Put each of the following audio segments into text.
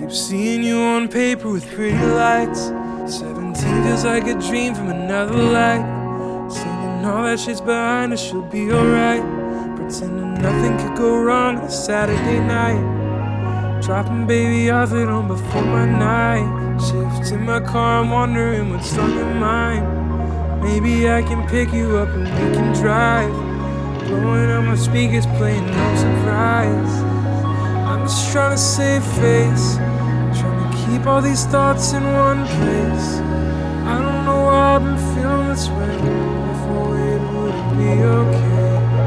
Keep seeing you on paper with pretty lights. 17 feels like a dream from another life. Singing all that shit's behind us, she'll be alright. Pretending nothing could go wrong on a Saturday night. Dropping baby off it on before my night. Shift in my car, I'm wondering what's on your mind. Maybe I can pick you up and we can drive. Blowing out my speakers, playing no surprise. I'm just trying to save face, trying to keep all these thoughts in one place. I don't know why I've been feeling this way. If I waited, would it be okay?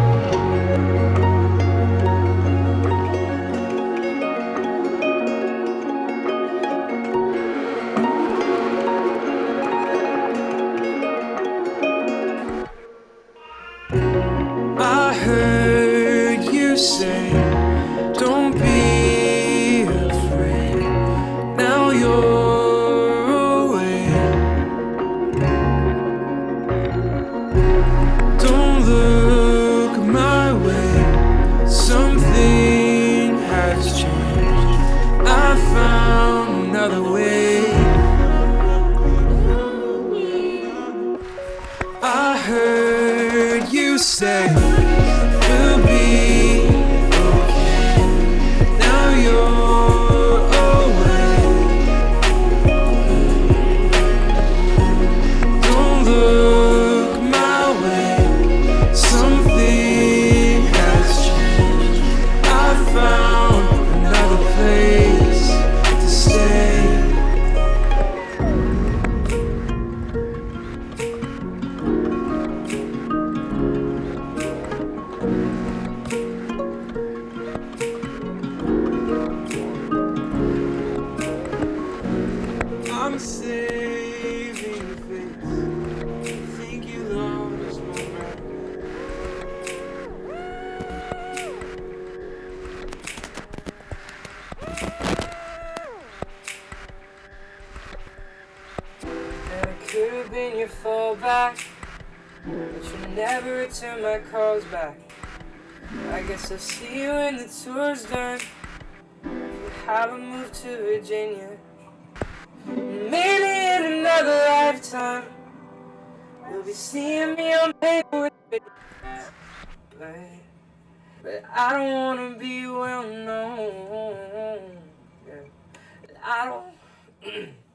I heard you say, don't be afraid. Now you're away. Don't look my way. Something has changed. I found another way. I heard you say we'll be okay. Now you're away. Don't look my way. Something has changed. I found another place to stay. I'm saving face. Think you lost my breath. And it could have been your fallback, but you never return my calls back. I guess I'll see you when the tour's done. If you haven't moved to Virginia, maybe in another lifetime you'll be seeing me on paper with videos. But I don't wanna be well known. Yeah. I don't